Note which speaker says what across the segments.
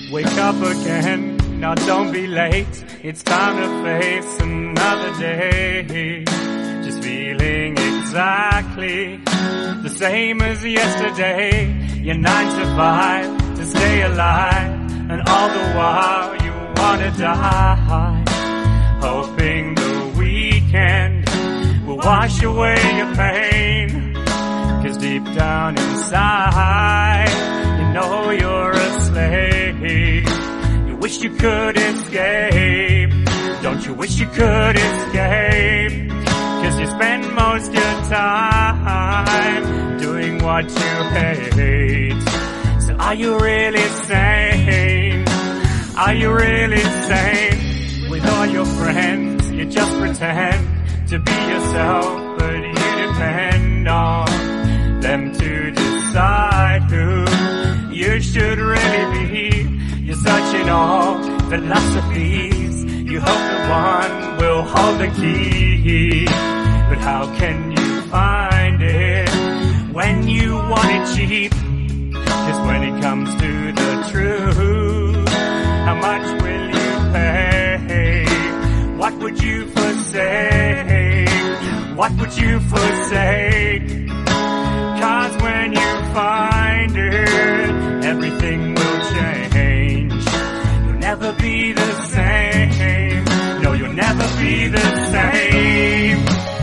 Speaker 1: Wake up again, now don't be late. It's time to face another day. Just feeling exactly the same as yesterday. You're 9 to 5 to stay alive, and all the while you wanna die. Hoping the weekend will wash away your pain, 'cause deep down inside you know you're a slave. You wish you could escape. Don't you wish you could escape? 'Cause you spend most your time doing what you hate. So are you really sane? Are you really sane? With all your friends you just pretend to be yourself, but you depend on them to decide who you should really be. You're searching all philosophies. You hope the one will hold the key. But how can you find it when you want it cheap? 'Cause when it comes to the truth, how much will you pay? What would you forsake? What would you forsake? 'Cause when you find it, everything will change. You'll never be the same. No, you'll never be the same.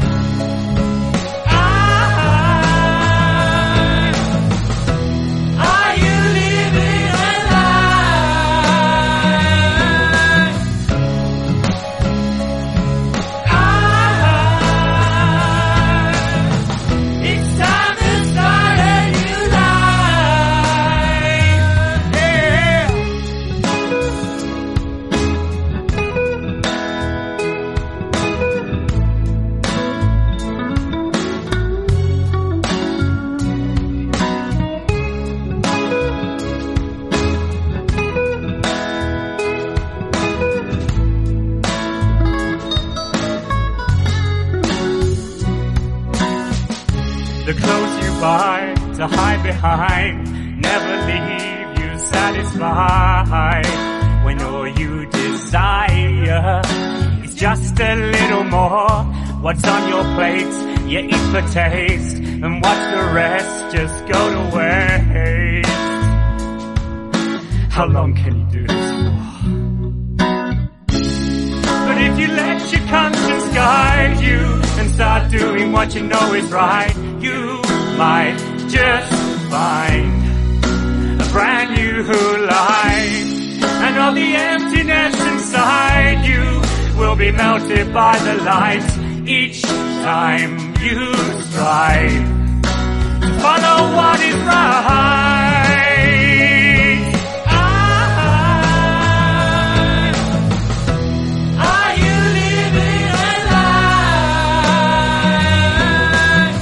Speaker 1: Are you living a lie? It's time to start a new life. Yeah. The clothes you buy to hide behind never leave you satisfied. When all you desire is just a little more. What's on your plate you eat for taste, and watch the rest just go to waste. How long can you do this for? But if you let your conscience guide you and start doing what you know is right, you might just find a brand new life. And all the emptiness inside you will be melted by the light each time you strive to follow what is right. Are you living a lie?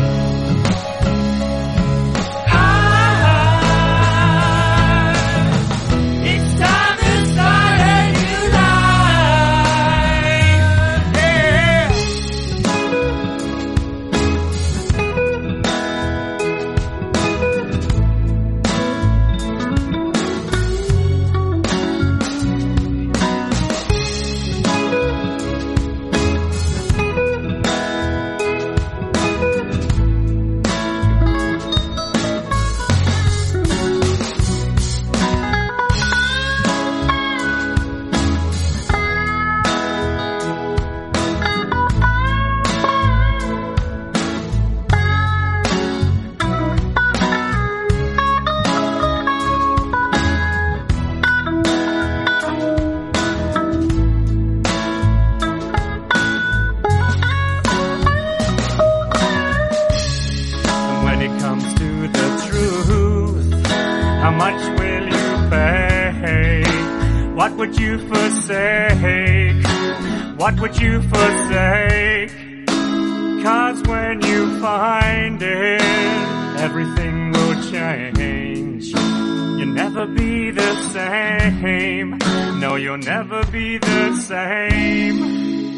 Speaker 1: It's time to start a new life. Yeah. How much will you pay? What would you forsake? What would you forsake? 'Cause when you find it, everything will change. You'll never be the same. No, you'll never be the same.